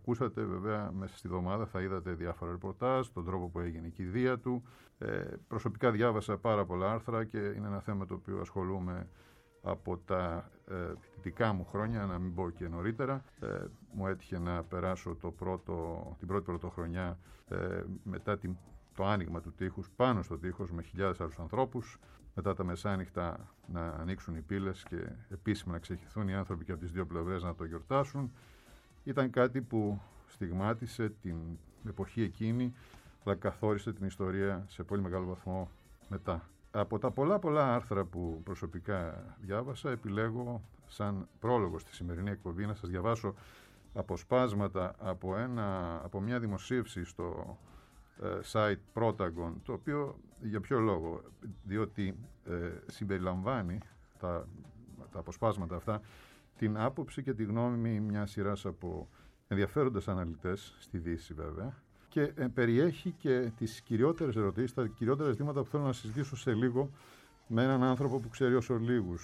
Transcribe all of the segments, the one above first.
ακούσατε βέβαια μέσα στη εβδομάδα, θα είδατε διάφορα ρεπορτάζ, τον τρόπο που έγινε η κηδεία του. Προσωπικά διάβασα πάρα πολλά άρθρα και είναι ένα θέμα το οποίο ασχολούμαι από τα φοιτητικά μου χρόνια, να μην πω και νωρίτερα. Μου έτυχε να περάσω την πρώτη πρωτοχρονιά μετά το άνοιγμα του τείχους, πάνω στο τείχος με χιλιάδες άλλους ανθρώπους. Μετά τα μεσάνυχτα να ανοίξουν οι πύλες και επίσημα να ξεχυθούν οι άνθρωποι και από τις δύο πλευρές να το γιορτάσουν. Ήταν κάτι που στιγμάτισε την εποχή εκείνη, αλλά καθόρισε την ιστορία σε πολύ μεγάλο βαθμό μετά. Από τα πολλά άρθρα που προσωπικά διάβασα, επιλέγω σαν πρόλογο στη σημερινή εκπομπή να σας διαβάσω αποσπάσματα από μια δημοσίευση στο site Protagon, το οποίο για ποιο λόγο? Διότι συμπεριλαμβάνει τα αποσπάσματα αυτά την άποψη και τη γνώμη μιας σειράς από ενδιαφέροντες αναλυτές στη Δύση βέβαια, και περιέχει και τις κυριότερες ερωτήσεις, τα κυριότερα ζητήματα που θέλω να συζητήσω σε λίγο με έναν άνθρωπο που ξέρει όσο λίγοι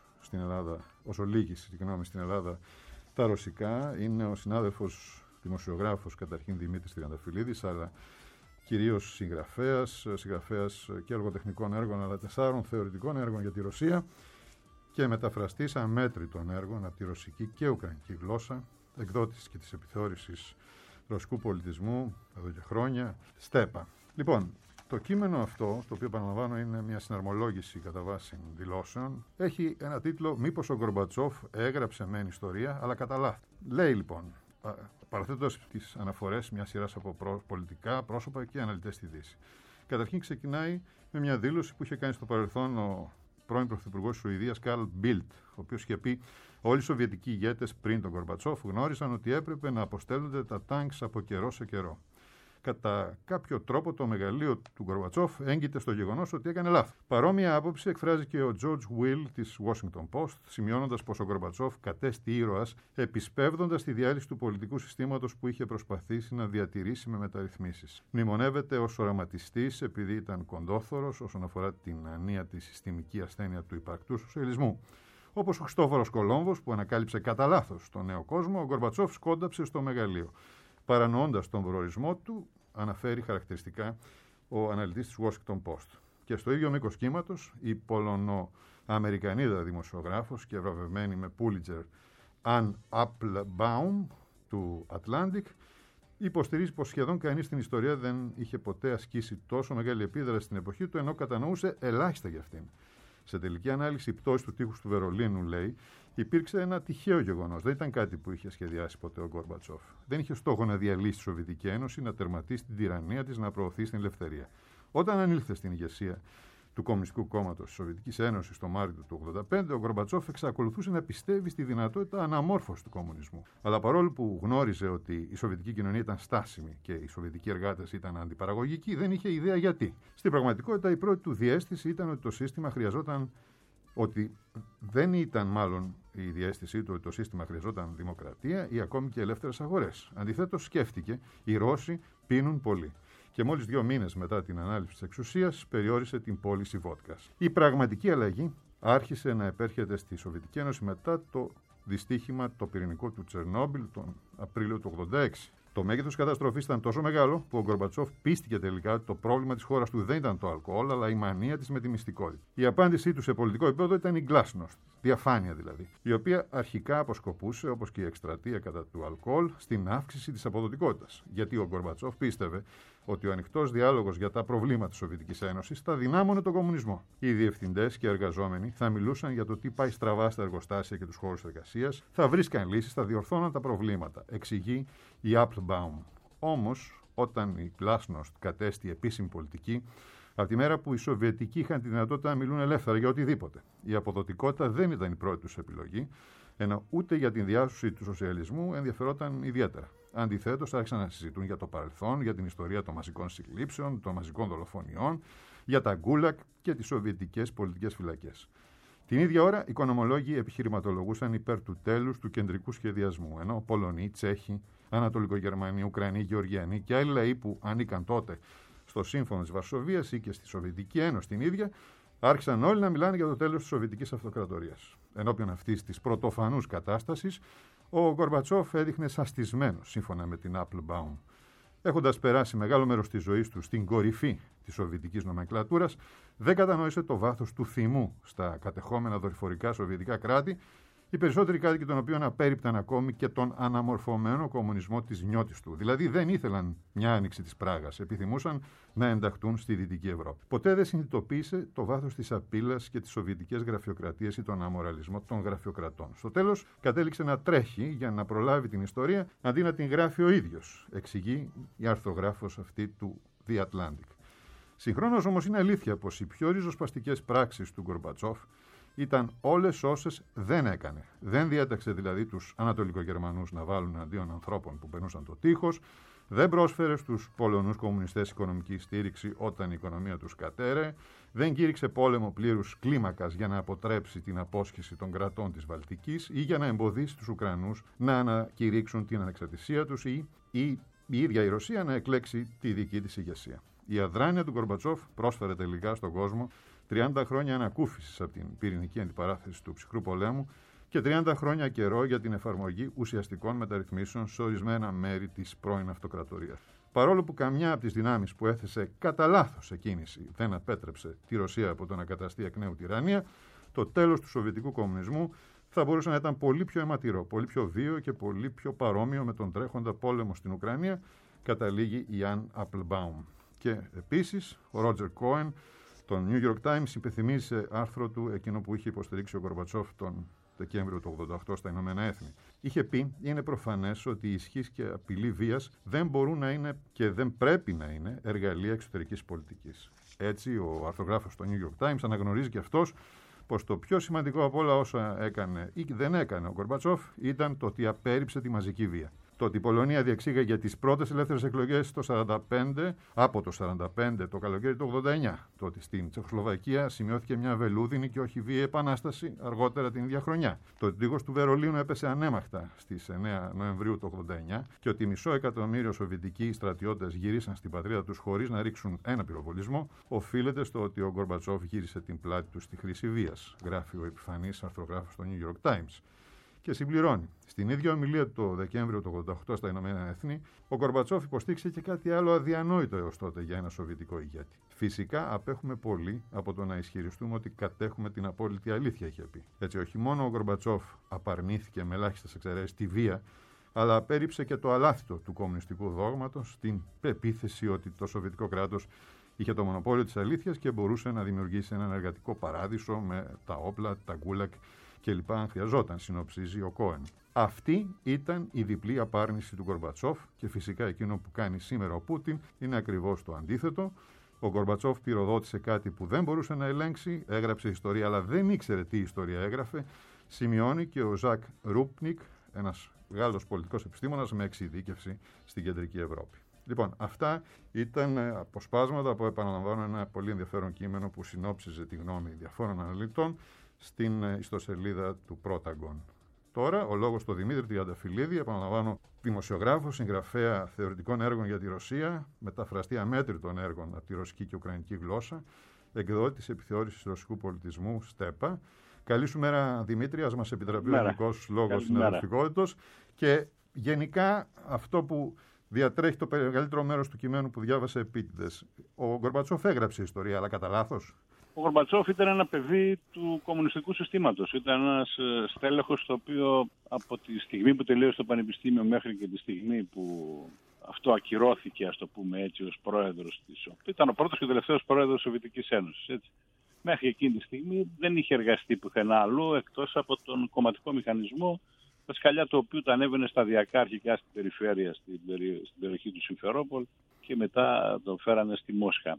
στην Ελλάδα τα ρωσικά. Είναι ο συνάδελφος δημοσιογράφος καταρχήν Δημήτρης Τριανταφυλλίδης, αλλά κυρίως συγγραφέας και εργοτεχνικών έργων, αλλά 4 θεωρητικών έργων για τη Ρωσία και μεταφραστής αμέτρητων έργων από τη ρωσική και ουκρανική γλώσσα, εκδότης και της επιθεώρησης ρωσικού πολιτισμού εδώ και χρόνια, Στέπα. Λοιπόν, το κείμενο αυτό, το οποίο επαναλαμβάνω είναι μια συναρμολόγηση κατά βάση δηλώσεων, έχει ένα τίτλο «Μήπως ο Γκορμπατσόφ έγραψε μεν ιστορία, αλλά κατά λάθος». Λέει λοιπόν, παραθέτοντας τις αναφορές μια σειράς από πολιτικά πρόσωπα και αναλυτές στη Δύση. Καταρχήν ξεκινάει με μια δήλωση που είχε κάνει στο παρελθόν ο πρώην Πρωθυπουργός της Σουηδίας, Καρλ Μπίλτ, ο οποίος είχε πει: όλοι οι Σοβιετικοί ηγέτες πριν τον Γκορμπατσόφ γνώριζαν ότι έπρεπε να αποστέλλονται τα τάγκς από καιρό σε καιρό. Κατά κάποιο τρόπο το μεγαλείο του Γκορμπατσόφ έγκυται στο γεγονός ότι έκανε λάθος. Παρόμοια άποψη εκφράζει και ο George Will της Washington Post, σημειώνοντας πως ο Γκορμπατσόφ κατέστη ήρωας, επισπεύδοντας τη διάλυση του πολιτικού συστήματος που είχε προσπαθήσει να διατηρήσει με μεταρρυθμίσεις. Μνημονεύεται ως οραματιστής επειδή ήταν κοντόθωρος όσον αφορά την ανίατη συστημική ασθένεια του υπαρκτού σοσιαλισμού. Όπως ο Χριστόφορος Κολόμβος που ανακάλυψε κατά λάθος τον νέο κόσμο, ο Γκορμπατσόφ σκόνταψε στο μεγαλείο. Παρανοώντας τον προορισμό του, αναφέρει χαρακτηριστικά ο αναλυτής της Washington Post. Και στο ίδιο μήκος κύματος, η Πολωνο-Αμερικανίδα δημοσιογράφος και βραβευμένη με Pulitzer Ann Applebaum του Atlantic υποστηρίζει πως σχεδόν κανείς στην ιστορία δεν είχε ποτέ ασκήσει τόσο μεγάλη επίδραση στην εποχή του, ενώ κατανοούσε ελάχιστα για αυτήν. Σε τελική ανάλυση, η πτώση του τείχους του Βερολίνου, λέει, υπήρξε ένα τυχαίο γεγονός. Δεν ήταν κάτι που είχε σχεδιάσει ποτέ ο Γκορμπατσόφ. Δεν είχε στόχο να διαλύσει τη Σοβιετική Ένωση, να τερματίσει την τυραννία της, να προωθήσει την ελευθερία. Όταν ανήλθε στην ηγεσία του Κομμουνιστικού Κόμματος της Σοβιετικής Ένωσης το Μάρτιο του 1985, ο Γκορμπατσόφ εξακολουθούσε να πιστεύει στη δυνατότητα αναμόρφωσης του κομμουνισμού. Αλλά παρόλο που γνώριζε ότι η Σοβιετική κοινωνία ήταν στάσιμη και οι Σοβιετικοί εργάτες ήταν αντιπαραγωγικοί, δεν είχε ιδέα γιατί. Στην πραγματικότητα, η πρώτη του διαίσθηση ήταν ότι το σύστημα χρειαζόταν. Ότι δεν ήταν μάλλον η διαίσθησή του ότι το σύστημα χρειαζόταν δημοκρατία ή ακόμη και ελεύθερες αγορές. Αντιθέτως, σκέφτηκε, οι Ρώσοι πίνουν πολύ. Και μόλις 2 μήνες μετά την ανάληψη της εξουσίας, περιόρισε την πώληση βότκας. Η πραγματική αλλαγή άρχισε να επέρχεται στη Σοβιετική Ένωση μετά το δυστύχημα το πυρηνικό του Τσερνόμπιλ τον Απρίλιο του 1986. Το μέγεθος της καταστροφής ήταν τόσο μεγάλο που ο Γκορμπατσόφ πίστηκε τελικά ότι το πρόβλημα της χώρας του δεν ήταν το αλκοόλ, αλλά η μανία της με τη μυστικότητα. Η απάντησή του σε πολιτικό επίπεδο ήταν η γκλάσnost, διαφάνεια δηλαδή, η οποία αρχικά αποσκοπούσε, όπως και η εκστρατεία κατά του αλκοόλ, στην αύξηση της αποδοτικότητας. Γιατί ο Γκορμπατσόφ πίστευε ότι ο ανοιχτός διάλογος για τα προβλήματα της Σοβιετικής Ένωσης θα δυνάμωνε τον κομμουνισμό. Οι διευθυντές και εργαζόμενοι θα μιλούσαν για το τι πάει στραβά στα εργοστάσια και τους χώρους εργασίας, θα βρίσκαν λύσεις, θα διορθώναν τα προβλήματα, εξηγεί η Applebaum. Όμως, όταν η glasnost κατέστη επίσημη πολιτική, από τη μέρα που οι Σοβιετικοί είχαν τη δυνατότητα να μιλούν ελεύθερα για οτιδήποτε, η αποδοτικότητα δεν ήταν η πρώτη τους επιλογή, ενώ ούτε για την διάσωση του σοσιαλισμού ενδιαφερόταν ιδιαίτερα. Αντιθέτως, άρχισαν να συζητούν για το παρελθόν, για την ιστορία των μαζικών συλλήψεων, των μαζικών δολοφονιών, για τα γκούλακ και τις σοβιετικές πολιτικές φυλακές. Την ίδια ώρα, οι οικονομολόγοι επιχειρηματολογούσαν υπέρ του τέλους του κεντρικού σχεδιασμού, ενώ Πολωνοί, Τσέχοι, Ανατολικογερμανοί, Ουκρανοί, Γεωργιανοί και άλλοι λαοί που ανήκαν τότε στο Σύμφωνο της Βαρσοβίας ή και στη Σοβιετική Ένωση την ίδια, άρχισαν όλοι να μιλάνε για το τέλος της Σοβιετικής Αυτοκρατορίας. Ενώπιον αυτής της πρωτοφανούς κατάστασης, Ο Γκορμπατσόφ έδειχνε σαστισμένος, σύμφωνα με την Applebaum. Έχοντας περάσει μεγάλο μέρος της ζωής του στην κορυφή της σοβιετικής νομενκλατούρας, δεν κατανόησε το βάθος του θυμού στα κατεχόμενα δορυφορικά σοβιετικά κράτη, οι περισσότεροι κάτοικοι των οποίων απέρριπταν ακόμη και τον αναμορφωμένο κομμουνισμό της νιώτης του. Δηλαδή δεν ήθελαν μια άνοιξη της Πράγας, επιθυμούσαν να ενταχθούν στη Δυτική Ευρώπη. Ποτέ δεν συνειδητοποίησε το βάθος της απειλής και τις σοβιετικές γραφειοκρατίες ή τον αμοραλισμό των γραφειοκρατών. Στο τέλος, κατέληξε να τρέχει για να προλάβει την ιστορία αντί να την γράφει ο ίδιος, εξηγεί η αρθρογράφος αυτή του The Atlantic. Συγχρόνως όμως είναι αλήθεια πως οι πιο ριζοσπαστικές πράξεις του Γκορμπατσόφ ήταν όλες όσες δεν έκανε. Δεν διέταξε δηλαδή τους Ανατολικογερμανούς να βάλουν αντίον ανθρώπων που περνούσαν το τείχος, δεν πρόσφερε στους Πολωνούς κομμουνιστές οικονομική στήριξη όταν η οικονομία τους κατέρε, δεν κήρυξε πόλεμο πλήρους κλίμακας για να αποτρέψει την απόσχηση των κρατών της Βαλτικής ή για να εμποδίσει τους Ουκρανούς να ανακηρύξουν την ανεξαρτησία τους ή η ίδια η Ρωσία να εκλέξει τη δική της ηγεσία. Η αδράνεια του Γκορμπατσόφ πρόσφερε τελικά στον κόσμο 30 χρόνια ανακούφισης από την πυρηνική αντιπαράθεση του ψυχρού πολέμου και 30 χρόνια καιρό για την εφαρμογή ουσιαστικών μεταρρυθμίσεων σε ορισμένα μέρη της πρώην αυτοκρατορίας. Παρόλο που καμιά από τις δυνάμεις που έθεσε κατά λάθος σε κίνηση δεν απέτρεψε τη Ρωσία από το να καταστεί εκ νέου τυραννία, το τέλος του σοβιετικού κομμουνισμού θα μπορούσε να ήταν πολύ πιο αιματηρό, πολύ πιο βίαιο και πολύ πιο παρόμοιο με τον τρέχοντα πόλεμο στην Ουκρανία, καταλήγει η Ann Applebaum. Και επίσης ο Ρότζερ Κόεν, το New York Times, υπενθυμίζει άρθρο του εκείνο που είχε υποστηρίξει ο Γκορμπατσόφ τον Δεκέμβριο του 1988 στα Ηνωμένα Έθνη. Είχε πει: είναι προφανές ότι η ισχύς και απειλή βίας δεν μπορούν να είναι και δεν πρέπει να είναι εργαλεία εξωτερικής πολιτικής. Έτσι, ο αρθρογράφος στο New York Times αναγνωρίζει και αυτός πως το πιο σημαντικό από όλα όσα έκανε ή δεν έκανε ο Γκορμπατσόφ ήταν το ότι απέρριψε τη μαζική βία. Το ότι η Πολωνία διεξήγαγε τις πρώτες ελεύθερες εκλογές από το 1945 το καλοκαίρι του 1989. Το ότι στην Τσεχοσλοβακία σημειώθηκε μια βελούδινη και όχι βίαιη επανάσταση αργότερα την ίδια χρονιά. Το ότι ο τείχος του Βερολίνου έπεσε ανέμαχτα στις 9 Νοεμβρίου του 1989 και ότι 500.000 σοβιετικοί στρατιώτες γυρίσαν στην πατρίδα τους χωρίς να ρίξουν ένα πυροβολισμό, οφείλεται στο ότι ο Γκορμπατσόφ γύρισε την πλάτη του στη χρήση βίας, γράφει ο επιφανής αρθρογράφος στο New York Times. Και συμπληρώνει. Στην ίδια ομιλία το Δεκέμβριο του 1988 στα Ηνωμένα Έθνη, ο Γκορμπατσόφ υποστήριξε και κάτι άλλο αδιανόητο έως τότε για ένα σοβιετικό ηγέτη. Φυσικά απέχουμε πολύ από το να ισχυριστούμε ότι κατέχουμε την απόλυτη αλήθεια, είχε πει. Έτσι, όχι μόνο ο Γκορμπατσόφ απαρνήθηκε με ελάχιστες εξαιρέσεις τη βία, αλλά απέρριψε και το αλάθητο του κομμουνιστικού δόγματος, την πεποίθηση ότι το σοβιετικό κράτος είχε το μονοπόλιο της αλήθειας και μπορούσε να δημιουργήσει έναν εργατικό παράδεισο με τα όπλα, τα γκούλακ κλπ. Αν χρειαζόταν, συνοψίζει ο Κόεν. Αυτή ήταν η διπλή απάρνηση του Γκορμπατσόφ και φυσικά εκείνο που κάνει σήμερα ο Πούτιν είναι ακριβώς το αντίθετο. Ο Γκορμπατσόφ πυροδότησε κάτι που δεν μπορούσε να ελέγξει, έγραψε ιστορία αλλά δεν ήξερε τι ιστορία έγραφε, σημειώνει και ο Ζακ Ρούπνικ, ένας Γάλλος πολιτικός επιστήμονας με εξειδίκευση στην Κεντρική Ευρώπη. Λοιπόν, αυτά ήταν αποσπάσματα από, επαναλαμβάνω, ένα πολύ ενδιαφέρον κείμενο που συνόψιζε τη γνώμη διαφόρων αναλυτών στην ιστοσελίδα του Πρόταγκον. Τώρα, ο λόγος του Δημήτρη Τριανταφυλλίδη, επαναλαμβάνω, δημοσιογράφο, συγγραφέα θεωρητικών έργων για τη Ρωσία, μεταφραστή αμέτρητων έργων από τη ρωσική και ουκρανική γλώσσα, εκδότη της επιθεώρησης ρωσικού πολιτισμού ΣΤΕΠΑ. Καλή σου μέρα, Δημήτρη, ας μας επιτραπεί ο δικός λόγος συναδελφικότητος. Και γενικά αυτό που διατρέχει το μεγαλύτερο μέρος του κειμένου που διάβασε επίτηδες. Ο Γκορμπατσόφ έγραψε ιστορία, αλλά κατά λάθος. Ο Γκορμπατσόφ ήταν ένα παιδί του κομμουνιστικού συστήματος. Ήταν ένας στέλεχος το οποίο από τη στιγμή που τελείωσε το πανεπιστήμιο μέχρι και τη στιγμή που αυτό ακυρώθηκε, ας το πούμε έτσι, ως πρόεδρος της ΟΠ. Ήταν ο πρώτος και ο τελευταίος πρόεδρος της Σοβιετικής Ένωσης. Έτσι. Μέχρι εκείνη τη στιγμή δεν είχε εργαστεί πουθενά αλλού εκτός από τον κομματικό μηχανισμό, τα σκαλιά του οποίου τα ανέβαινε σταδιακά αρχικά στην περιφέρεια, στην περιοχή του Συμφερόπολ και μετά τον φέρανε στη Μόσχα,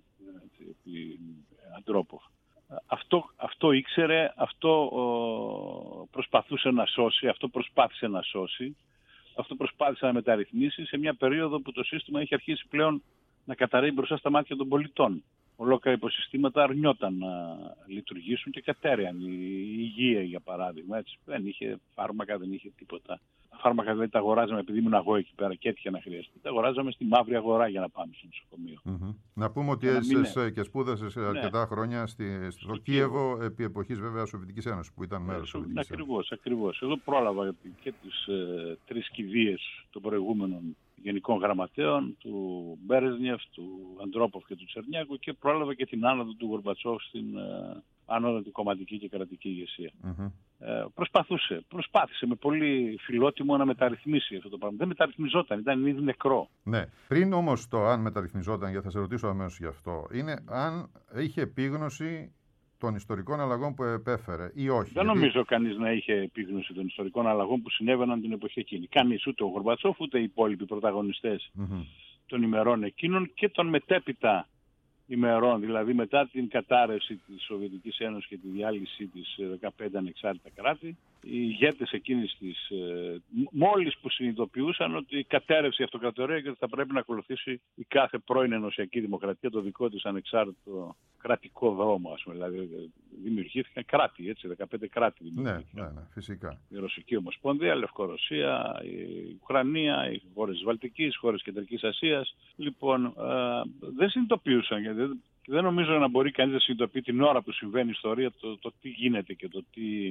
Αντρόποφ. Αυτό ήξερε, αυτό προσπαθούσε να σώσει, αυτό προσπάθησε να σώσει, αυτό προσπάθησε να μεταρρυθμίσει σε μια περίοδο που το σύστημα είχε αρχίσει πλέον να καταρρέει μπροστά στα μάτια των πολιτών. Ολόκληρα υποσυστήματα αρνιόταν να λειτουργήσουν και κατέρεαν. Η υγεία, για παράδειγμα, έτσι, δεν είχε φάρμακα, δεν είχε τίποτα. φάρμακα δηλαδή τα αγοράζαμε, επειδή ήμουν εγώ εκεί πέρα και έτυχε να χρειαστεί. Τα αγοράζαμε στη μαύρη αγορά για να πάμε στο νοσοκομείο. Mm-hmm. Να πούμε ότι έζησες και σπούδασες αρκετά χρόνια στο Κίεβο, επί εποχής βέβαια Σοβιετικής Ένωσης, που ήταν μέρος της Σοβιετικής Ένωσης. Ακριβώς. Εγώ πρόλαβα και τις 3 κηδείες των προηγούμενων γενικών γραμματέων, του Μπέρεζνιεφ, του Αντρόποφ και του Τσερνιάκου, και πρόλαβα και την άνοδο του Γορμπατσόφ στην άνοδο την κομματική και κρατική ηγεσία. Mm-hmm. Προσπάθησε με πολύ φιλότιμο να μεταρρυθμίσει αυτό το πράγμα. Δεν μεταρρυθμιζόταν, ήταν ήδη νεκρό. Ναι. Πριν όμως το αν μεταρρυθμιζόταν, γιατί θα σε ρωτήσω αμέσως γι' αυτό, είναι αν είχε επίγνωση των ιστορικών αλλαγών που επέφερε ή όχι. Δεν νομίζω κανείς να είχε επίγνωση των ιστορικών αλλαγών που συνέβαιναν την εποχή εκείνη. Κανείς, ούτε ο Γορμπατσόφ, ούτε οι υπόλοιποι πρωταγωνιστές των ημερών εκείνων και των μετέπειτα ημερών, δηλαδή μετά την κατάρρευση της Σοβιετικής Ένωσης και τη διάλυσή της 15 ανεξάρτητα κράτη. Οι ηγέτες εκείνης της, μόλις που συνειδητοποιούσαν ότι κατέρευσε η αυτοκρατορία και ότι θα πρέπει να ακολουθήσει η κάθε πρώην ενωσιακή δημοκρατία το δικό της ανεξάρτητο κρατικό δρόμο, ας πούμε. Δηλαδή δημιουργήθηκαν κράτη, έτσι, 15 κράτη δημιουργήθηκαν. Ναι, φυσικά. Η Ρωσική Ομοσπονδία, Λευκορωσία, η Ουκρανία, οι χώρες της Βαλτικής, οι χώρες Κεντρικής Ασίας. Λοιπόν, δεν συνειδητοποιούσαν, γιατί δεν νομίζω να μπορεί κανείς να συνειδητοποιεί την ώρα που συμβαίνει η ιστορία το τι γίνεται και το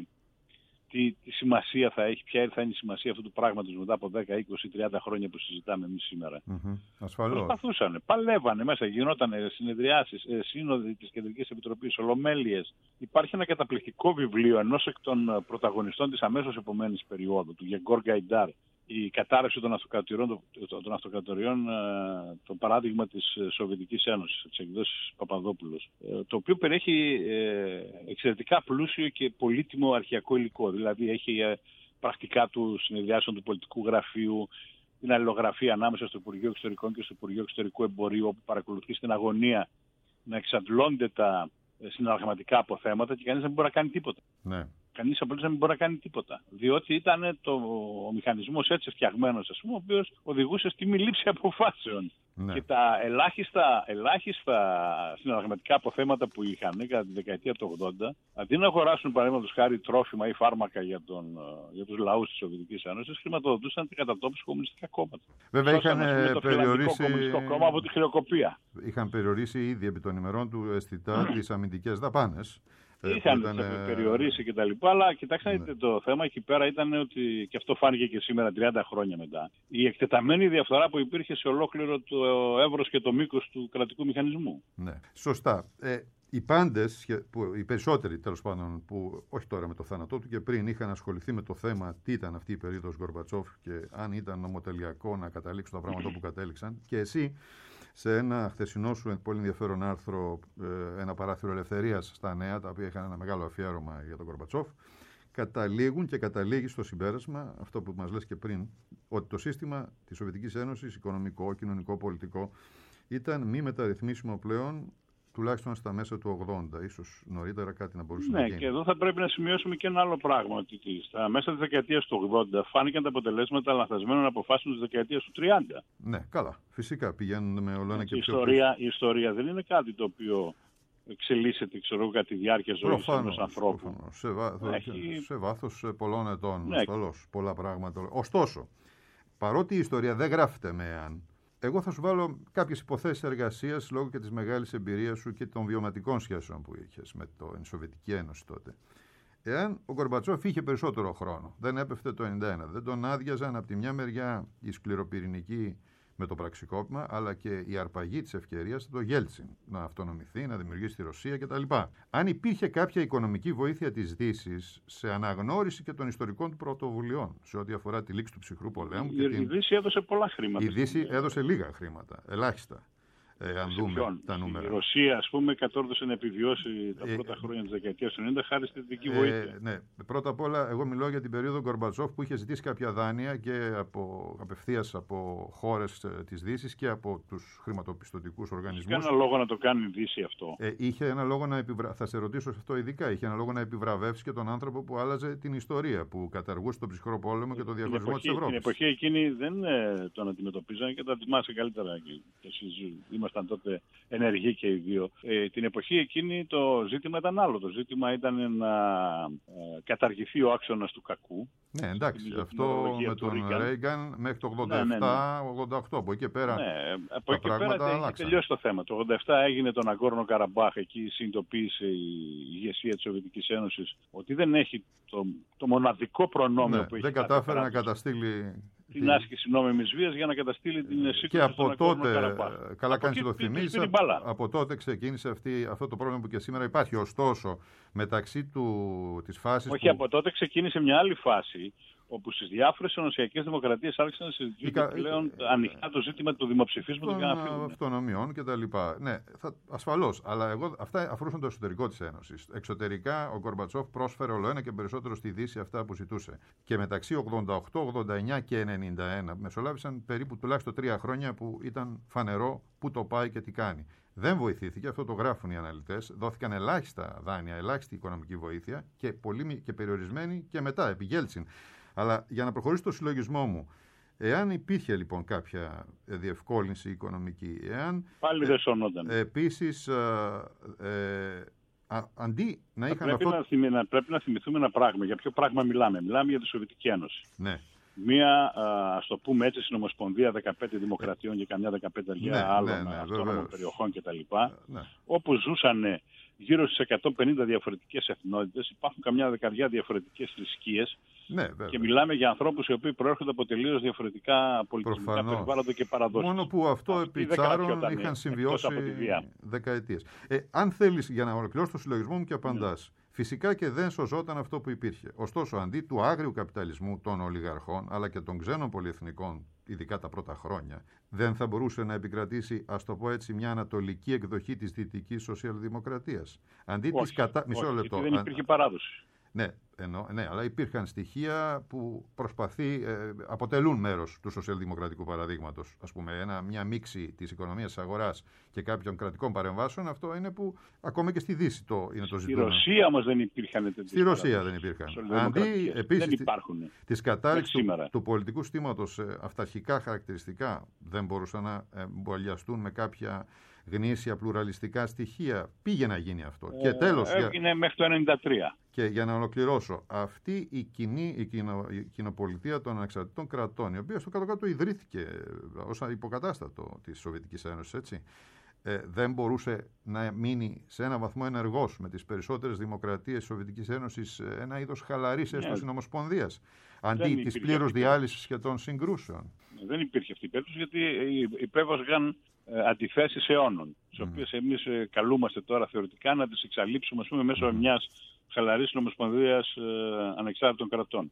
τι σημασία θα έχει, ποια θα είναι η σημασία αυτού του πράγματος μετά από 10, 20, 30 χρόνια που συζητάμε εμείς σήμερα. Ασφαλώς. Προσπαθούσαν, παλεύανε μέσα, γινόταν συνεδριάσεις, σύνοδοι της Κεντρικής Επιτροπής, ολομέλειες. Υπάρχει ένα καταπληκτικό βιβλίο ενός εκ των πρωταγωνιστών της αμέσως επομένης περίοδου, του Γεγκόρ Γκαϊντάρ, η κατάρρευση των αυτοκρατοριών, το παράδειγμα της Σοβιετικής Ένωσης, της εκδόσης Παπαδόπουλος, το οποίο περιέχει εξαιρετικά πλούσιο και πολύτιμο αρχαιακό υλικό. Δηλαδή έχει πρακτικά του συνεδριάσεων του πολιτικού γραφείου, την αλληλογραφία ανάμεσα στο Υπουργείο Εξωτερικών και στο Υπουργείο Εξωτερικού Εμπορίου, όπου παρακολουθεί στην αγωνία να εξαντλώνται τα συναλλαγματικά αποθέματα και κανείς δεν μπορεί να κάνει τίποτα. Ναι. Κανείς απλώς δεν μπορεί να κάνει τίποτα. Διότι ήταν ο μηχανισμός έτσι φτιαγμένος, ας πούμε, ο οποίος οδηγούσε στη μη λήψη αποφάσεων. Ναι. Και τα ελάχιστα συναλλαγματικά αποθέματα που είχαν κατά τη δεκαετία του 80, αντί να αγοράσουν παραδείγματος χάρη τρόφιμα ή φάρμακα για τους λαούς της Σοβιετικής Ένωσης, χρηματοδοτούσαν την κατατόπιση κομμουνιστικά κόμματα. Βέβαια είχαν περιορίσει. Το κομμουνιστικό κόμμα από τη χρεοκοπία. Είχαν περιορίσει ήδη επί των ημερών του αισθητά τις αμυντικές δαπάνες. Είχαν περιορίσει και τα λοιπά, αλλά κοιτάξτε, το θέμα εκεί πέρα ήταν ότι, και αυτό φάνηκε και σήμερα 30 χρόνια μετά, η εκτεταμένη διαφθορά που υπήρχε σε ολόκληρο το εύρος και το μήκος του κρατικού μηχανισμού. Ναι, σωστά. Οι πάντες, οι περισσότεροι τέλος πάντων, που όχι τώρα με το θάνατό του και πριν είχαν ασχοληθεί με το θέμα τι ήταν αυτή η περίοδος Γκορμπατσόφ και αν ήταν νομοτελειακό να καταλήξουν τα πράγματα που κατέληξαν, και εσύ σε ένα χθεσινό σου πολύ ενδιαφέρον άρθρο, ένα παράθυρο ελευθερίας στα Νέα, τα οποία είχαν ένα μεγάλο αφιέρωμα για τον Γκορμπατσόφ, καταλήγουν και καταλήγει στο συμπέρασμα, αυτό που μας λες και πριν, ότι το σύστημα της Σοβιετικής Ένωσης, οικονομικό, κοινωνικό, πολιτικό, ήταν μη μεταρρυθμίσιμο πλέον, τουλάχιστον στα μέσα του 80, ίσως νωρίτερα κάτι να μπορούσε να γίνει. Ναι, και εδώ θα πρέπει να σημειώσουμε και ένα άλλο πράγμα, ότι στα μέσα της δεκαετίας του 80 φάνηκαν τα αποτελέσματα λανθασμένων αποφάσεων της δεκαετίας του 30. Ναι, καλά. Φυσικά πηγαίνουν με όλο ένα και πιο η ιστορία δεν είναι κάτι το οποίο εξελίσσεται, κατά τη διάρκεια ζωής ενός ανθρώπου. Σε βάθος πολλών ετών, ασφαλώς, πολλά πράγματα. Ωστόσο, παρότι η ιστορία δεν γράφεται με εάν, εγώ θα σου βάλω κάποιες υποθέσεις εργασίας λόγω και της μεγάλης εμπειρίας σου και των βιωματικών σχέσεων που είχες με την Σοβιετική Ένωση τότε. Εάν ο Γκορμπατσόφ είχε περισσότερο χρόνο, δεν έπεφτε το 1991, δεν τον άδειαζαν από τη μια μεριά η σκληροπυρηνική με το πραξικόπημα, αλλά και η αρπαγή της ευκαιρίας του Γέλτσιν να αυτονομηθεί, να δημιουργήσει τη Ρωσία κτλ. Αν υπήρχε κάποια οικονομική βοήθεια της Δύσης σε αναγνώριση και των ιστορικών του πρωτοβουλειών σε ό,τι αφορά τη λήξη του ψυχρού πολέμου. Η Δύση έδωσε πολλά χρήματα. Η Δύση έδωσε λίγα χρήματα, ελάχιστα. Αν δούμε τα νούμερα. Η Ρωσία, ας πούμε, κατόρθωσε να επιβιώσει τα πρώτα χρόνια της δεκαετίας του 90 χάρη στη δυτική βοήθεια. Ναι. Πρώτα απ' όλα, εγώ μιλώ για την περίοδο Γκορμπατσόφ που είχε ζητήσει κάποια δάνεια και απευθείας από χώρες της Δύσης και από τους χρηματοπιστωτικούς οργανισμούς. Είχε ένα λόγο να το κάνει η Δύση αυτό. Είχε ένα λόγο να θα σε ρωτήσω σε αυτό ειδικά. Είχε ένα λόγο να επιβραβεύσει και τον άνθρωπο που άλλαζε την ιστορία, που καταργούσε τον ψυχρό πόλεμο και τον διαχωρισμό της Ευρώπης. Την εποχή εκείνη δεν τον αντιμετωπίζαν και τα θυμάσαι καλύτερα. ήμασταν τότε ενεργοί και οι δύο. Την εποχή εκείνη το ζήτημα ήταν άλλο. Το ζήτημα ήταν να καταργηθεί ο άξονας του κακού. Ναι, εντάξει, αυτό με τον Ρέιγκαν μέχρι το 87-88, από εκεί και πέρα. Ναι, από εκεί και πέρα έχει τελειώσει το θέμα. Το 87 έγινε το Ναγκόρνο Καραμπάχ, εκεί συνειδητοποίησε η ηγεσία της Σοβιετικής Ένωσης ότι δεν έχει το μοναδικό προνόμιο που έχει. Δεν κατάφερε να καταστήλει την άσκηση νόμιμης βίας για να καταστήλει την σύγκρουση. Και από τότε, καλά κάνεις το θυμίσεις, από τότε ξεκίνησε αυτό το πρόβλημα που και σήμερα υπάρχει. Ωστόσο, μεταξύ της φάσης. Όχι, από τότε ξεκίνησε μια άλλη φάση, όπου στις διάφορες ενωσιακές δημοκρατίες άρχισαν να συζητούνται πλέον ανοιχτά το ζήτημα του δημοψηφίσματος των για να φύγουν. Αυτονομιών κτλ. Ναι, ασφαλώς. Αλλά αυτά αφορούσαν το εσωτερικό της Ένωσης. Εξωτερικά, ο Γκορμπατσόφ πρόσφερε ολοένα και περισσότερο στη Δύση αυτά που ζητούσε. Και μεταξύ 88, 89 και 91 μεσολάβησαν περίπου τουλάχιστον 3 χρόνια που ήταν φανερό πού το πάει και τι κάνει. Δεν βοηθήθηκε, αυτό το γράφουν οι αναλυτές. Δόθηκαν ελάχιστα δάνεια, ελάχιστη οικονομική βοήθεια και πολύ και περιορισμένη και μετά, επί Γέλτσιν. Αλλά για να προχωρήσω στο συλλογισμό μου, εάν υπήρχε λοιπόν κάποια διευκόλυνση οικονομική, πάλι δεν σωνόταν. Επίσης, αντί να είχαν πρέπει να θυμηθούμε ένα πράγμα. Για ποιο πράγμα μιλάμε? Μιλάμε για τη Σοβιετική Ένωση. Ναι. Μία, ας το πούμε έτσι, συνομοσπονδία 15 δημοκρατιών και καμιά 15 άλλων αυτόνομων περιοχών κτλ. Ναι. Όπου ζούσαν γύρω στις 150 διαφορετικές εθνότητες, υπάρχουν καμιά δεκαριά διαφορετικές θρησκείες. Ναι, και μιλάμε για ανθρώπους οι οποίοι προέρχονται από τελείως διαφορετικά πολιτισμικά περιβάλλοντα και παραδόσεις. Μόνο που αυτό επί τσάρων είχαν συμβιώσει δεκαετίες. Αν θέλεις, για να ολοκληρώσω το συλλογισμό μου και απαντάς. Φυσικά και δεν σωζόταν αυτό που υπήρχε. Ωστόσο, αντί του άγριου καπιταλισμού των ολιγαρχών, αλλά και των ξένων πολυεθνικών, ειδικά τα πρώτα χρόνια, δεν θα μπορούσε να επικρατήσει, ας το πω έτσι, μια ανατολική εκδοχή της δυτικής σοσιαλδημοκρατίας. Αντί της μισό λεπτό. Δεν υπήρχε παράδοση. Ναι, αλλά υπήρχαν στοιχεία που αποτελούν μέρος του σοσιαλδημοκρατικού παραδείγματος. Ας πούμε, μια μίξη της οικονομίας της αγοράς και κάποιων κρατικών παρεμβάσεων, αυτό είναι που ακόμα και στη Δύση είναι το ζητούμενο. Στη Ρωσία όμως δεν υπήρχαν τέτοιες. Στη Ρωσία δεν υπήρχαν. Αντί επίσης της κατάρριξης του πολιτικού συστήματος, αυταρχικά χαρακτηριστικά δεν μπορούσαν να εμβολιαστούν με κάποια γνήσια πλουραλιστικά στοιχεία. Πήγε να γίνει αυτό. Και τέλος. Έγινε μέχρι το 1993. Και για να ολοκληρώσω, αυτή η κοινοπολιτεία των ανεξαρτητών κρατών, η οποία στο κάτω-κάτω ιδρύθηκε ως υποκατάστατο της Σοβιετικής Ένωσης, έτσι, δεν μπορούσε να μείνει σε ένα βαθμό ενεργός με τις περισσότερες δημοκρατίες της Σοβιετικής Ένωσης, ένα είδος χαλαρής έστω συνομοσπονδίας, αντί της πλήρους διάλυσης και των συγκρούσεων. Δεν υπήρχε αυτή η περίπτωση, γιατί υπέβασαν αντιθέσεις αιώνων, τις οποίες εμείς καλούμαστε τώρα θεωρητικά να τις εξαλείψουμε, ας πούμε, μέσω μιας χαλαρής νομοσπονδίας ανεξάρτητων κρατών.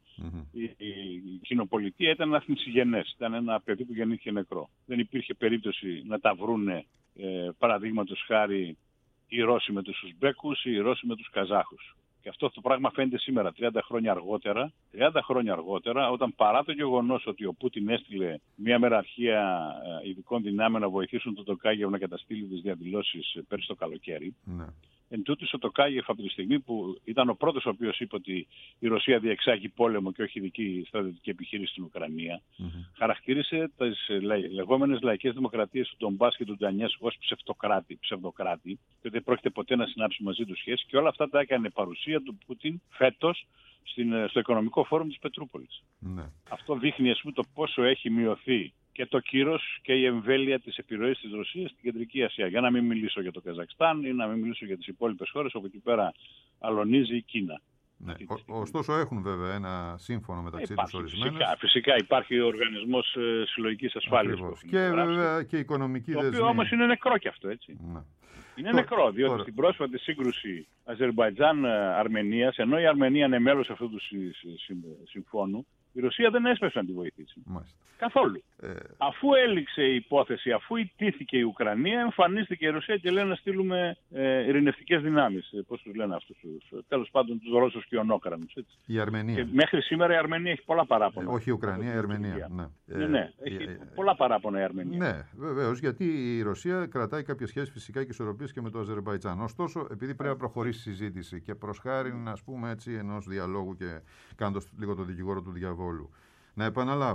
Η κοινοπολιτεία ήταν ένα θνησιγενές, ήταν ένα παιδί που γεννήθηκε νεκρό. Δεν υπήρχε περίπτωση να τα βρούνε, παραδείγματος χάρη, οι Ρώσοι με τους Ουσμπέκους ή οι Ρώσοι με τους Καζάχους. Και αυτό το πράγμα φαίνεται σήμερα, 30 χρόνια αργότερα, όταν παρά το γεγονός ότι ο Πούτιν έστειλε μια μεραρχία ειδικών δυνάμεων να βοηθήσουν τον Τοκάγεφ να καταστήλει τις διαδηλώσεις πέρυσι το καλοκαίρι. Ναι. Εν τούτης ο Τοκάγεφ, από τη στιγμή που ήταν ο πρώτος ο οποίος είπε ότι η Ρωσία διεξάγει πόλεμο και όχι ειδική στρατιωτική επιχείρηση στην Ουκρανία, χαρακτήρισε τις λεγόμενες λαϊκές δημοκρατίες του Ντομπάς και του Ντανιέτσκ ως ψευδοκράτη, και δεν πρόκειται ποτέ να συνάψει μαζί του σχέση, και όλα αυτά τα έκανε παρουσία του Πούτιν φέτος στο Οικονομικό Φόρουμ της Πετρούπολης. Ναι. Αυτό δείχνει, ας πούμε, το πόσο έχει μειωθεί και το κύρος και η εμβέλεια της επιρροής της Ρωσίας στην Κεντρική Ασία. Για να μην μιλήσω για το Καζακστάν ή να μην μιλήσω για τις υπόλοιπες χώρες, όπου εκεί πέρα αλωνίζει η Κίνα. Ναι. Ωστόσο έχουν βέβαια ένα σύμφωνο μεταξύ τους ορισμένες. Φυσικά υπάρχει ο Οργανισμός Συλλογικής Ασφάλειας. Και βέβαια και η οικονομική δεσμή. Το οποίο όμως είναι νεκρό κι αυτό, έτσι. Ναι. Είναι νεκρό, διότι στην πρόσφατη σύγκρουση Αζερμπαϊτζάν-Αρμενίας, ενώ η Αρμενία είναι μέλος αυτού του συμφώνου, η Ρωσία δεν έσπευσε να τη βοηθήσει. Μάλιστα. Καθόλου. Αφού έληξε η υπόθεση, αφού ιτήθηκε η Ουκρανία, εμφανίστηκε η Ρωσία και λέει να στείλουμε ειρηνευτικές δυνάμεις. Πώς τους λένε αυτούς, τέλος πάντων τους Ρώσους και ονόκρανους. Η Αρμενία. Και μέχρι σήμερα η Αρμενία έχει πολλά παράπονα. Όχι η Ουκρανία, η Αρμενία. Ναι, έχει πολλά παράπονα η Αρμενία. Ναι, βεβαίως, γιατί η Ρωσία κρατάει κάποιες σχέσεις φυσικά και ισορροπίες και με το Αζερμπαϊτζάν. Ωστόσο, επειδή πρέπει να προχωρήσει η συζήτηση και προς χάριν, ας πούμε έτσι, ενός διαλόγου και κάνοντας λίγο το δικηγόρο του διαβόλου, να επαναλάβω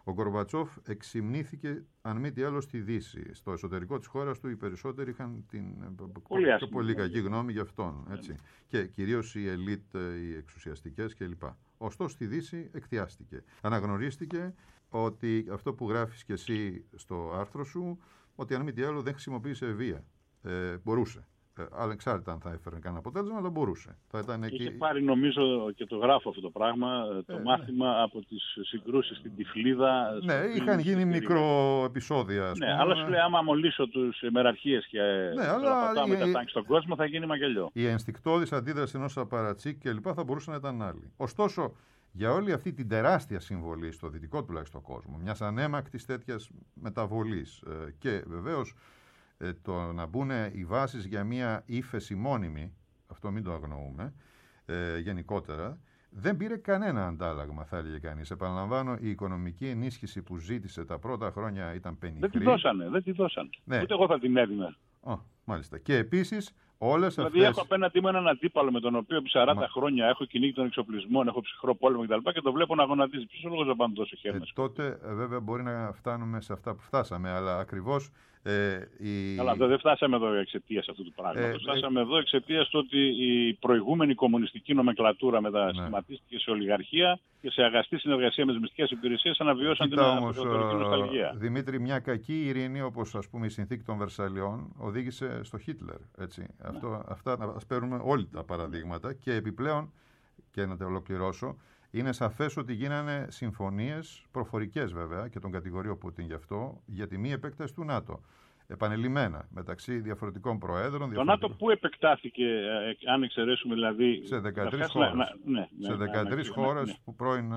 Ο Γκορμπατσόφ εξυμνήθηκε, αν μη τι άλλο, στη Δύση. Στο εσωτερικό της χώρας του οι περισσότεροι είχαν την πιο πολύ κακή γνώμη για αυτόν. Έτσι. Και κυρίως οι ελίτ, οι εξουσιαστικές κλπ. Ωστόσο στη Δύση εκτιάστηκε. Αναγνωρίστηκε ότι αυτό που γράφεις και εσύ στο άρθρο σου, ότι αν μη τι άλλο δεν χρησιμοποίησε βία. Μπορούσε. Ανεξάρτητα αν θα έφερε κανένα αποτέλεσμα, αλλά μπορούσε. Είχε πάρει, νομίζω, και το γράφω αυτό το πράγμα, το μάθημα από τις συγκρούσεις στην Τυφλίδα. Ναι, είχαν γίνει μικροεπεισόδια. Ναι, αλλά σου λέει, άμα μολύσω τους μεραρχίες και πατάω με τα τάγκ στον κόσμο, θα γίνει μαγελιό. Η ενστικτώδης αντίδραση ενός απαρατσίκ και λοιπά θα μπορούσε να ήταν άλλη. Ωστόσο, για όλη αυτή την τεράστια συμβολή στο δυτικό τουλάχιστον κόσμο, μιας ανέμακτης τέτοιας μεταβολής και βεβαίως το να μπουν οι βάσεις για μια ύφεση μόνιμη, αυτό μην το αγνοούμε, γενικότερα, δεν πήρε κανένα αντάλλαγμα, θα έλεγε κανείς. Επαναλαμβάνω, η οικονομική ενίσχυση που ζήτησε τα πρώτα χρόνια ήταν πενιχρή. Δεν τη δώσανε. Ναι. Ούτε εγώ θα την έδινα. Μάλιστα. Και επίσης όλες δηλαδή έχω απέναντί μου έναν αντίπαλο με τον οποίο επί 40 χρόνια έχω κυνήγει των εξοπλισμών, έχω ψυχρό πόλεμο κτλ. Και το βλέπω να γονατίζει. Ποιος ο λόγος να πάμε τόσο χέρι μας. Τότε βέβαια μπορεί να φτάνουμε σε αυτά που φτάσαμε, αλλά ακριβώς. Αλλά δεν φτάσαμε εδώ εξαιτίας αυτού του πράγματος. Φτάσαμε εδώ εξαιτίας του ότι η προηγούμενη κομμουνιστική νομεκλατούρα μετασχηματίστηκε σε ολιγαρχία και σε αγαστή συνεργασία με τις μυστικές υπηρεσίες αναβιώσαν την αυτοκρατορική νοσταλγία. Δημήτρη, μια κακή ειρήνη, όπως ας πούμε η συνθήκη των Βερσαλιών, οδήγησε στο Χίτλερ. Έτσι. Αυτά ας παίρνουμε όλοι τα παραδείγματα και επιπλέον, και να τα ολοκληρώσω, είναι σαφές ότι γίνανε συμφωνίες, προφορικές βέβαια, και τον κατηγορεί ο Πούτιν γι' αυτό, για τη μη επέκταση του ΝΑΤΟ. Επανειλημμένα, μεταξύ διαφορετικών προέδρων. Το ΝΑΤΟ πού επεκτάθηκε, αν εξαιρέσουμε δηλαδή. Σε 13 χώρες. Σε 13 χώρες του πρώην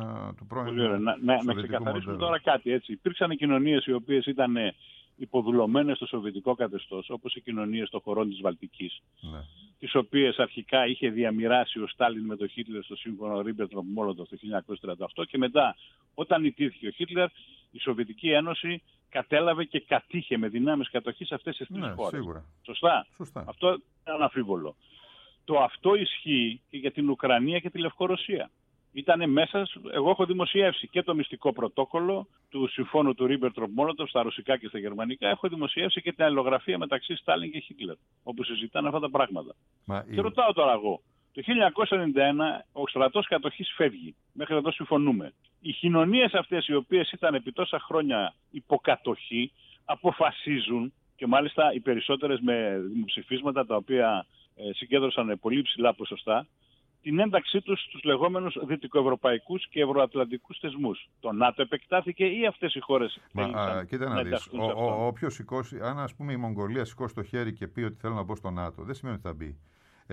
να ξεκαθαρίσουμε τώρα κάτι έτσι. Υπήρξαν κοινωνίες οι οποίες ήταν υποδουλωμένες στο σοβιετικό καθεστώς, όπως οι κοινωνίες των χωρών της Βαλτικής, τις οποίες αρχικά είχε διαμοιράσει ο Στάλιν με τον Χίτλερ στο σύμφωνο Ρίμπεντροπ-Μόλοτοφ το 1938 και μετά, όταν ιτήθηκε ο Χίτλερ, η Σοβιετική Ένωση κατέλαβε και κατήχε με δυνάμεις κατοχής αυτές τις τρεις χώρες. Σίγουρα. Σωστά. Αυτό είναι αναμφίβολο. Το αυτό ισχύει και για την Ουκρανία και τη Λευκορωσία. Ήτανε μέσα, εγώ έχω δημοσιεύσει και το μυστικό πρωτόκολλο του συμφώνου του Ρίμπεντροπ-Μόλοτοφ στα ρωσικά και στα γερμανικά. Έχω δημοσιεύσει και την αλληλογραφία μεταξύ Στάλιν και Χίτλερ, όπου συζητάνε αυτά τα πράγματα. Και ρωτάω τώρα εγώ, το 1991 ο στρατός κατοχής φεύγει, μέχρι εδώ συμφωνούμε. Οι κοινωνίες αυτές οι οποίες ήταν επί τόσα χρόνια υποκατοχή αποφασίζουν, και μάλιστα οι περισσότερες με δημοψηφίσματα τα οποία συγκέντρωσαν πολύ ψηλά ποσοστά, την ένταξή τους στους λεγόμενους δυτικοευρωπαϊκούς και ευρωατλαντικούς θεσμούς. Το ΝΑΤΟ επεκτάθηκε ή αυτές οι χώρες? Κοίτα να δεις, όποιος σηκώσει, αν ας πούμε η Μογγολία σηκώσει το χέρι και πει ότι θέλω να μπω στο ΝΑΤΟ, δεν σημαίνει ότι θα μπει.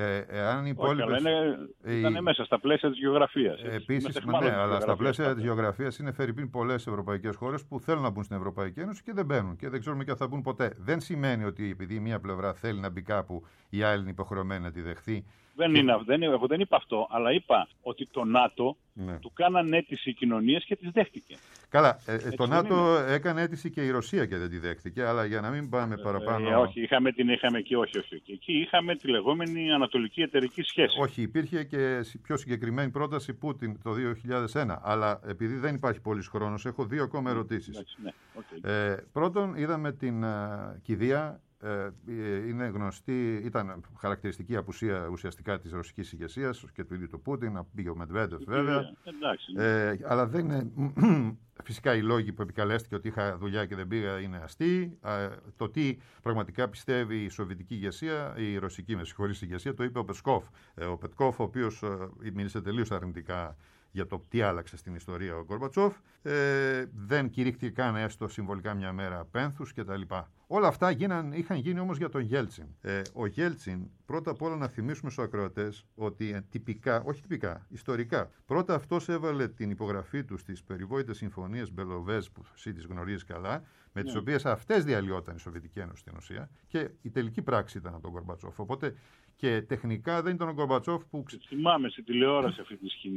Ήταν μέσα στα πλαίσια της γεωγραφίας. Επίσης, ναι, αλλά στα πλαίσια της γεωγραφίας είναι φερειπίν πολλές ευρωπαϊκές χώρες που θέλουν να μπουν στην Ευρωπαϊκή Ένωση και δεν μπαίνουν και δεν ξέρουμε και αν θα μπουν ποτέ. Δεν σημαίνει ότι επειδή μία πλευρά θέλει να μπει κάπου, η άλλη είναι υποχρεωμένη να τη δεχθεί. Εγώ δεν είπα αυτό, αλλά είπα ότι το ΝΑΤΟ του κάνανε αίτηση οι κοινωνίες και τις δέχτηκε. Καλά, το ΝΑΤΟ έκανε αίτηση και η Ρωσία και δεν τη δέχτηκε, αλλά για να μην πάμε παραπάνω. Όχι, είχαμε εκεί, όχι. Εκεί είχαμε τη λεγόμενη ανατολική εταιρική σχέση. Όχι, υπήρχε και πιο συγκεκριμένη πρόταση Πούτιν το 2001, αλλά επειδή δεν υπάρχει πολύς χρόνος, έχω δύο ακόμα ερωτήσεις. Πρώτον, είδαμε την κηδεία. Είναι γνωστή, ήταν χαρακτηριστική απουσία ουσιαστικά της ρωσικής ηγεσίας και του ίδιου του Πούτιν, πήγε ο Μετβέντεφ βέβαια. Αλλά δεν είναι φυσικά οι λόγοι που επικαλέστηκε ότι είχα δουλειά και δεν πήγα είναι αστείοι. Το τι πραγματικά πιστεύει η σοβιετική ηγεσία, η ρωσική με συγχωρείς ηγεσία, το είπε ο Πεσκόφ. Ο Πετκόφ, ο οποίος μίλησε τελείως αρνητικά για το τι άλλαξε στην ιστορία ο Γκορμπατσόφ, δεν κηρύχθηκε καν έστω συμβολικά μια μέρα πένθους κτλ. Όλα αυτά είχαν γίνει όμως για τον Γέλτσιν. Ο Γέλτσιν, πρώτα απ' όλα να θυμίσουμε στους ακροατές ότι ιστορικά, πρώτα αυτός έβαλε την υπογραφή του στις περιβόητες συμφωνίες Μπελοβέζ, που εσύ τις γνωρίζεις καλά, με τις οποίες αυτές διαλυόταν η Σοβιετική Ένωση στην ουσία, και η τελική πράξη ήταν από τον Γκορμπατσόφ. Οπότε και τεχνικά δεν ήταν ο Γκορμπατσόφ που. Θυμάμαι στην τηλεόραση αυτή τη σκηνή.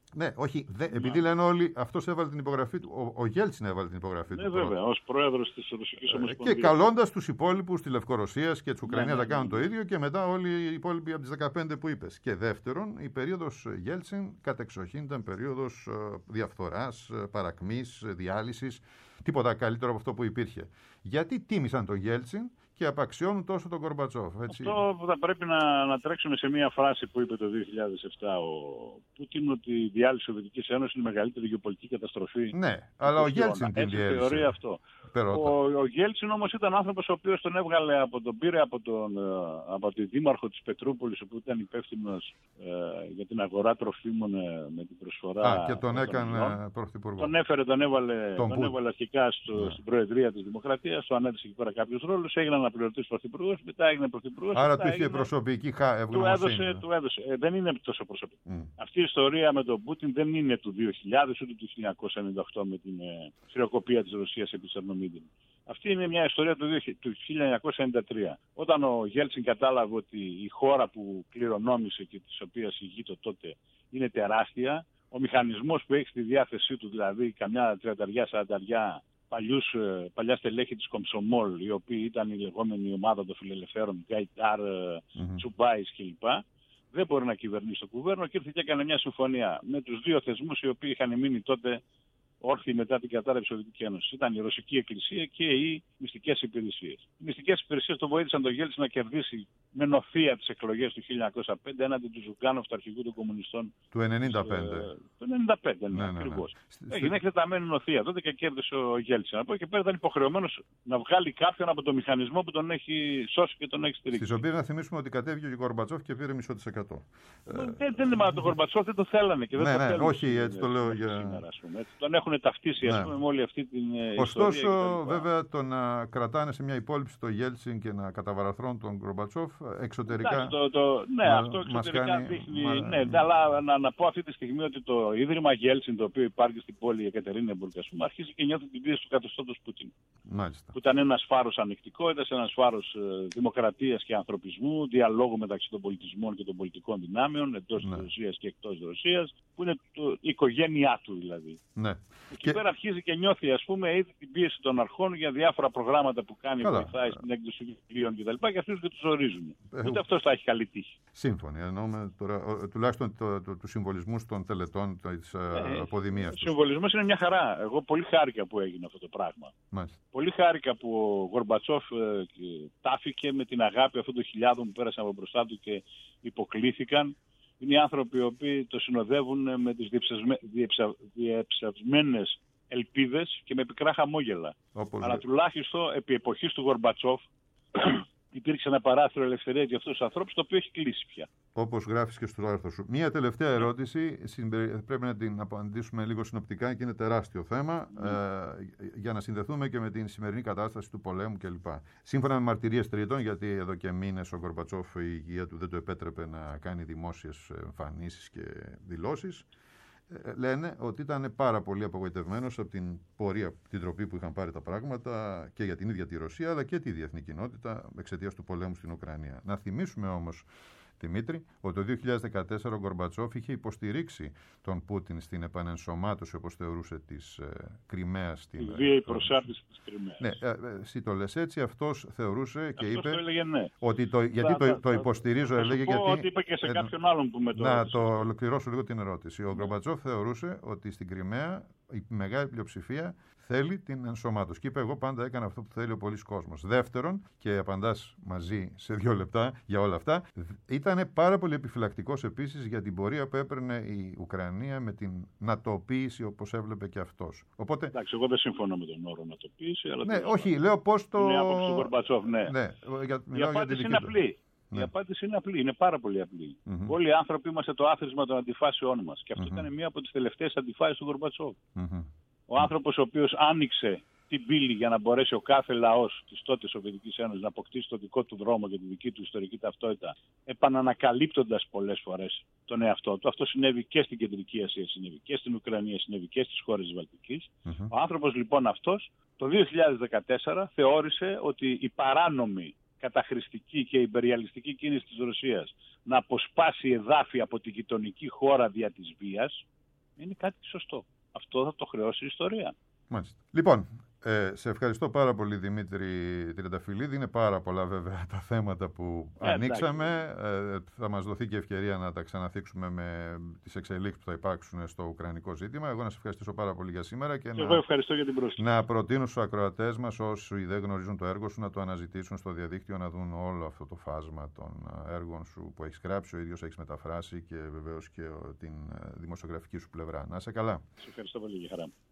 Ναι, όχι. Επειδή λένε όλοι, αυτός έβαλε την υπογραφή του. Ο Γέλτσιν έβαλε την υπογραφή του. Ναι, βέβαια, ως πρόεδρος της Ρωσικής Ομοσπονδίας. Και καλώντας τους υπόλοιπους τη Λευκορωσία και της Ουκρανίας να κάνουν το ίδιο, και μετά όλοι οι υπόλοιποι από τις 15 που είπες. Και δεύτερον, η περίοδος Γέλτσιν κατεξοχήν ήταν περίοδος διαφθοράς, παρακμής, διάλυσης. Τίποτα καλύτερο από αυτό που υπήρχε. Γιατί τίμησαν τον Γέλτσιν και απαξιώνουν τόσο τον Γκορμπατσόφ. Αυτό θα πρέπει να τρέξουμε σε μια φράση που είπε το 2007 ο Πούτιν, ότι η διάλυση της Σοβιετικής Ένωσης είναι η μεγαλύτερη γεωπολιτική καταστροφή. Ναι, αλλά ο Γέλτσιν την διέλυσε. Έτσι θεωρεί αυτό. Ο Γέλτσιν όμως ήταν άνθρωπος ο οποίος τον έβγαλε πήρε από τη δήμαρχο της Πετρούπολης, που ήταν υπεύθυνος για την αγορά τροφίμων με την προσφορά. Και τον έκανε πρωθυπουργό. Τον έβαλε αρχικά στην Προεδρία της Δημοκρατίας, του ανέδειξε εκεί πέρα κάποιους ρόλους, έγινε αναπληρωτής πρωθυπουργός, μετά έγινε πρωθυπουργός. Άρα του είχε προσωπική ευγνωμοσύνη. Του έδωσε. Δεν είναι τόσο προσωπική. Αυτή η ιστορία με τον Πούτιν δεν είναι του 2000 ούτε του 1998 με την χρεοκοπία της Ρωσίας επί Τσερνομύδιν. Αυτή είναι μια ιστορία του 1993. Όταν ο Γέλτσιν κατάλαβε ότι η χώρα που κληρονόμησε και της οποίας ηγείτο τότε είναι τεράστια, ο μηχανισμός που έχει στη διάθεσή του, δηλαδή καμιά 30-40 παλιά στελέχη της Κομσομόλ, οι οποίοι ήταν η λεγόμενη ομάδα των φιλελευθέρων, Γκαϊτάρ, Τσουμπάης κλπ., δεν μπορεί να κυβερνήσει το κουβέρνο, και ήρθε και έκανε μια συμφωνία με τους δύο θεσμούς οι οποίοι είχαν μείνει τότε όρθιοι μετά την κατάρρευση της Σοβιετικής Ένωσης. Ήταν η Ρωσική Εκκλησία και οι μυστικές υπηρεσίες. Οι μυστικές υπηρεσίες τον βοήθησαν τον Γέλτσιν να κερδίσει με νοθεία τις εκλογές του 1905 έναντι του Ζουγκάνοφ, του αρχηγού των κομμουνιστών. Του 1995. Το 1995, ναι, ακριβώς. Έγινε εκτεταμένη νοθεία τότε και κέρδισε ο Γέλτσιν. Από εκεί και πέρα ήταν υποχρεωμένος να βγάλει κάποιον από το μηχανισμό που τον έχει σώσει και τον έχει στηρίξει. Στις οποίες να θυμίσουμε ότι κατέβηκε ο Γκορμπατσόφ και πήρε μισό της εκατό. Δεν είναι μόνο τον Γκορμπατσόφ, δεν το θέλανε και δεν το θέλουν. Όχι, έτσι το λέω σήμερα, τον έχουν ταυτίσει με όλη αυτή την Ωστόσο, ιστορία. βέβαια, το να κρατάνε σε μια υπόλοιψη το Γέλτσιν και να καταβαραθρώνουν τον Γκορμπατσόφ εξωτερικά. Αυτό εξωτερικά δείχνει. Ναι, αλλά να πω αυτή τη στιγμή ότι το Ίδρυμα Γέλτσιν, το οποίο υπάρχει στην πόλη Εκατερίνεμπουργκ, αρχίζει και νιώθει την πίεση του καθεστώτος Πούτιν. Μάλιστα. Που ήταν ένας φάρος ανεκτικότητας, ένας φάρος δημοκρατίας και ανθρωπισμού, διαλόγου μεταξύ των πολιτισμών και των πολιτικών δυνάμεων, εντός της Ρωσίας και εκτός της Ρωσίας, που είναι η οικογένειά του δηλαδή. Ναι. Εκεί πέρα αρχίζει και νιώθει, ας πούμε, ήδη την πίεση των αρχών για διάφορα προγράμματα που κάνει, βοηθάει στην έκδοση βιβλίων κτλ. Και αυτούς δεν τους ορίζουν. Ούτε αυτός θα έχει καλή τύχη. Σύμφωνοι. Εννοούμε τώρα, τουλάχιστον του συμβολισμού των τελετών της αποδημίας τους. Ο συμβολισμός είναι μια χαρά. Εγώ πολύ χάρηκα που έγινε αυτό το πράγμα. Μάλιστα. Πολύ χάρηκα που ο Γκορμπατσόφ τάφηκε με την αγάπη αυτών των χιλιάδων που πέρασαν από μπροστά του και υποκλήθηκαν. Είναι οι άνθρωποι οι οποίοι το συνοδεύουν με τις διεψαυσμένες ελπίδες και με πικρά χαμόγελα. Αλλά τουλάχιστον επί εποχής του Γορμπατσόφ υπήρξε ένα παράθυρο ελευθερίας για αυτούς τους ανθρώπους, το οποίο έχει κλείσει πια. Όπως γράφεις και στο άρθρο σου. Μία τελευταία ερώτηση, πρέπει να την απαντήσουμε λίγο συνοπτικά και είναι τεράστιο θέμα, για να συνδεθούμε και με την σημερινή κατάσταση του πολέμου κλπ. Σύμφωνα με μαρτυρίες τρίτων, γιατί εδώ και μήνες ο Γκορμπατσόφ η υγεία του δεν το επέτρεπε να κάνει δημόσιες εμφανίσεις και δηλώσεις, λένε ότι ήταν πάρα πολύ απογοητευμένος από την πορεία, την τροπή που είχαν πάρει τα πράγματα και για την ίδια τη Ρωσία αλλά και τη διεθνή κοινότητα εξαιτίας του πολέμου στην Ουκρανία. Να θυμίσουμε όμως, Δημήτρη, ότι το 2014 ο Γκορμπατσόφ είχε υποστηρίξει τον Πούτιν στην επανενσωμάτωση, όπως θεωρούσε, της Κριμαίας. Τη βίαιη προσάρτηση της Κριμαίας. Ναι, εσύ το λες έτσι, αυτός θεωρούσε και είπε. Το έλεγε, ναι. Ότι το υποστηρίζω, έλεγε γιατί. Ότι είπε και σε κάποιον άλλον που με το. Να το ολοκληρώσω λίγο την ερώτηση. Ο Γκορμπατσόφ θεωρούσε ότι στην Κριμαία η μεγάλη πλειοψηφία θέλει την ενσωμάτωση. Και είπε: εγώ πάντα έκανα αυτό που θέλει ο πολύς κόσμος. Δεύτερον, και απαντάς μαζί σε 2 λεπτά για όλα αυτά, ήταν πάρα πολύ επιφυλακτικός επίσης για την πορεία που έπαιρνε η Ουκρανία με την νατοποίηση, όπως έβλεπε και αυτός. Οπότε. Εντάξει, εγώ δεν συμφωνώ με τον όρο νατοποίηση. Αλλά ναι, όχι, λέω πώς το. Είναι άποψη του Γκορμπατσόφ, ναι. Η απάντηση είναι απλή. Ναι. Η απάντηση είναι απλή, είναι πάρα πολύ απλή. Όλοι οι άνθρωποι είμαστε το άθροισμα των αντιφάσεων μας. Και αυτό ήταν μία από τις τελευταίες αντιφάσεις του Γκορμπατσόφ. Ο άνθρωπος ο οποίος άνοιξε την πύλη για να μπορέσει ο κάθε λαός της τότε Σοβιετικής Ένωσης να αποκτήσει το δικό του δρόμο και τη δική του ιστορική ταυτότητα, επανανακαλύπτοντας πολλές φορές τον εαυτό του. Αυτό συνέβη και στην Κεντρική Ασία, συνέβη και στην Ουκρανία, συνέβη και στις χώρες της Βαλτικής. Ο άνθρωπος λοιπόν αυτός το 2014 θεώρησε ότι η παράνομη, καταχρηστική και υπεριαλιστική κίνηση της Ρωσίας να αποσπάσει εδάφη από τη γειτονική χώρα δια της βίας, είναι κάτι σωστό. Αυτό θα το χρεώσει η ιστορία. Μάλιστα. Λοιπόν, σε ευχαριστώ πάρα πολύ, Δημήτρη Τριανταφυλλίδη. Είναι πάρα πολλά βέβαια τα θέματα που ανοίξαμε. Θα μας δοθεί και ευκαιρία να τα ξαναθίξουμε με τις εξελίξεις που θα υπάρξουν στο ουκρανικό ζήτημα. Εγώ να σε ευχαριστήσω πάρα πολύ για σήμερα και εγώ ευχαριστώ για την πρόσκληση. Να προτείνω στους ακροατές μας, όσοι δεν γνωρίζουν το έργο σου, να το αναζητήσουν στο διαδίκτυο, να δουν όλο αυτό το φάσμα των έργων σου που έχεις γράψει, ο ίδιος έχεις μεταφράσει και βεβαίως και την δημοσιογραφική σου πλευρά. Να είσαι καλά. Σε ευχαριστώ πολύ, για χαρά.